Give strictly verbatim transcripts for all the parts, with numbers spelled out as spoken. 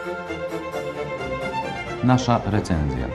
Nasza recenzja.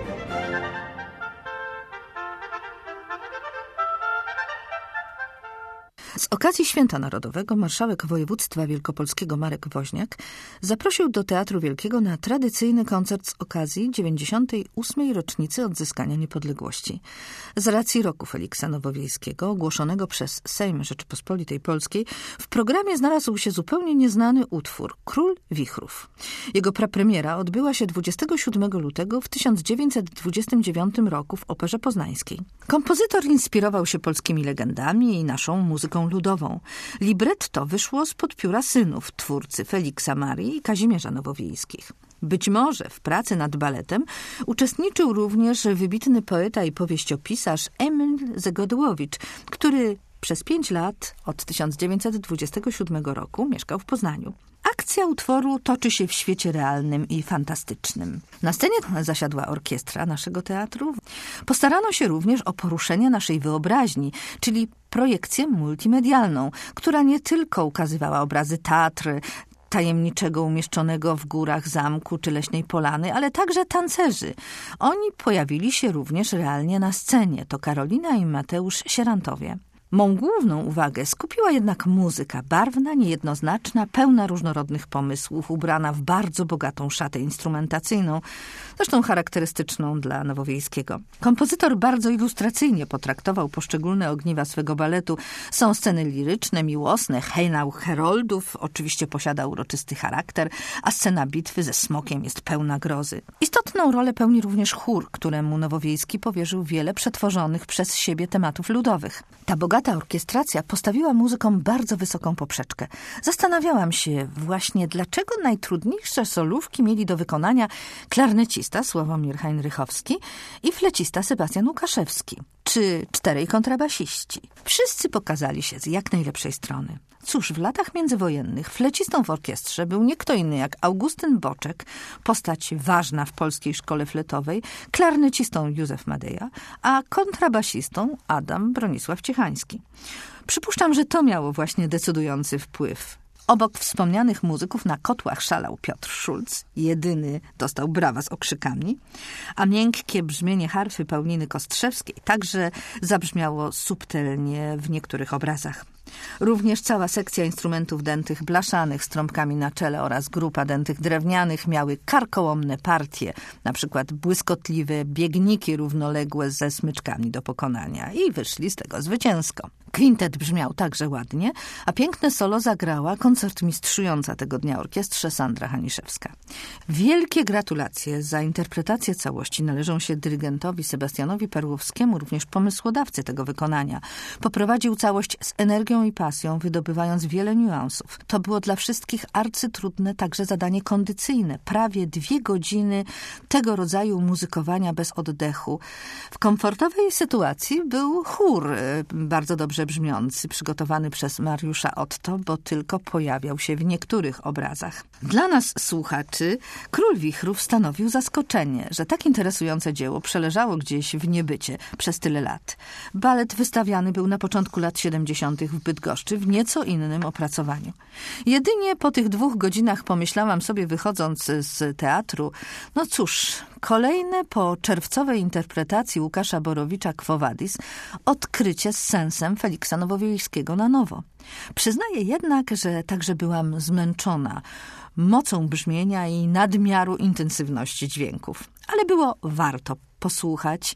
Z okazji Święta Narodowego marszałek województwa wielkopolskiego Marek Woźniak zaprosił do Teatru Wielkiego na tradycyjny koncert z okazji dziewięćdziesiątej ósmej rocznicy odzyskania niepodległości. Z racji roku Feliksa Nowowiejskiego, ogłoszonego przez Sejm Rzeczypospolitej Polskiej, w programie znalazł się zupełnie nieznany utwór Król Wichrów. Jego prapremiera odbyła się dwudziestego siódmego lutego w tysiąc dziewięćset dwudziestym dziewiątym roku w Operze Poznańskiej. Kompozytor inspirował się polskimi legendami i naszą muzyką ludową. Libretto wyszło spod pióra synów twórcy Feliksa Marii i Kazimierza Nowowiejskich. Być może w pracy nad baletem uczestniczył również wybitny poeta i powieściopisarz Emil Zegodłowicz, który przez pięć lat od tysiąc dziewięćset dwudziestego siódmego roku mieszkał w Poznaniu. Akcja utworu toczy się w świecie realnym i fantastycznym. Na scenie zasiadła orkiestra naszego teatru. Postarano się również o poruszenie naszej wyobraźni, czyli projekcję multimedialną, która nie tylko ukazywała obrazy Tatry, tajemniczego umieszczonego w górach zamku czy leśnej polany, ale także tancerzy. Oni pojawili się również realnie na scenie. To Karolina i Mateusz Sierantowie. Mą główną uwagę skupiła jednak muzyka, barwna, niejednoznaczna, pełna różnorodnych pomysłów, ubrana w bardzo bogatą szatę instrumentacyjną, zresztą charakterystyczną dla Nowowiejskiego. Kompozytor bardzo ilustracyjnie potraktował poszczególne ogniwa swego baletu. Są sceny liryczne, miłosne, hejnał heroldów, oczywiście posiada uroczysty charakter, a scena bitwy ze smokiem jest pełna grozy. Istotną rolę pełni również chór, któremu Nowowiejski powierzył wiele przetworzonych przez siebie tematów ludowych. Ta bogata Ta orkiestracja postawiła muzykom bardzo wysoką poprzeczkę. Zastanawiałam się właśnie, dlaczego najtrudniejsze solówki mieli do wykonania klarnecista Sławomir Heinrychowski i flecista Sebastian Łukaszewski, czy czterej kontrabasiści. Wszyscy pokazali się z jak najlepszej strony. Cóż, w latach międzywojennych flecistą w orkiestrze był nie kto inny jak Augustyn Boczek, postać ważna w polskiej szkole fletowej, klarnecistą Józef Madeja, a kontrabasistą Adam Bronisław Ciechański. Przypuszczam, że to miało właśnie decydujący wpływ. Obok wspomnianych muzyków na kotłach szalał Piotr Szulc, jedyny dostał brawa z okrzykami, a miękkie brzmienie harfy Pauliny Kostrzewskiej także zabrzmiało subtelnie w niektórych obrazach. Również cała sekcja instrumentów dętych blaszanych z trąbkami na czele oraz grupa dętych drewnianych miały karkołomne partie, na przykład błyskotliwe biegniki równoległe ze smyczkami do pokonania i wyszli z tego zwycięsko. Kwintet brzmiał także ładnie, a piękne solo zagrała koncertmistrzująca tego dnia orkiestrze Sandra Haniszewska. Wielkie gratulacje za interpretację całości należą się dyrygentowi Sebastianowi Perłowskiemu, również pomysłodawcy tego wykonania. Poprowadził całość z energią i pasją, wydobywając wiele niuansów. To było dla wszystkich arcytrudne także zadanie kondycyjne. Prawie dwie godziny tego rodzaju muzykowania bez oddechu. W komfortowej sytuacji był chór bardzo dobrze brzmiący, przygotowany przez Mariusza Otto, bo tylko pojawiał się w niektórych obrazach. Dla nas, słuchaczy, Król Wichrów stanowił zaskoczenie, że tak interesujące dzieło przeleżało gdzieś w niebycie przez tyle lat. Balet wystawiany był na początku lat siedemdziesiątych w Bydgoszczy w nieco innym opracowaniu. Jedynie po tych dwóch godzinach pomyślałam sobie, wychodząc z teatru, no cóż, kolejne po czerwcowej interpretacji Łukasza Borowicza Quo Vadis odkrycie z sensem Feliksa Nowowiejskiego na nowo. Przyznaję jednak, że także byłam zmęczona mocą brzmienia i nadmiaru intensywności dźwięków. Ale było warto posłuchać,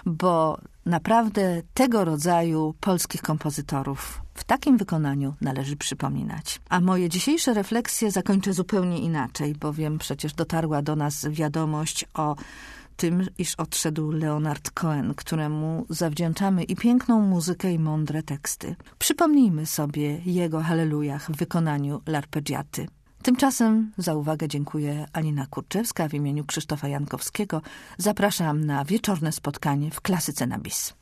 bo naprawdę tego rodzaju polskich kompozytorów w takim wykonaniu należy przypominać. A moje dzisiejsze refleksje zakończę zupełnie inaczej, bowiem przecież dotarła do nas wiadomość o tym, iż odszedł Leonard Cohen, któremu zawdzięczamy i piękną muzykę, i mądre teksty. Przypomnijmy sobie jego hallelujah w wykonaniu L'Arpeggiaty. Tymczasem za uwagę dziękuję Alina Kurczewska w imieniu Krzysztofa Jankowskiego. Zapraszam na wieczorne spotkanie w Klasyce na bis.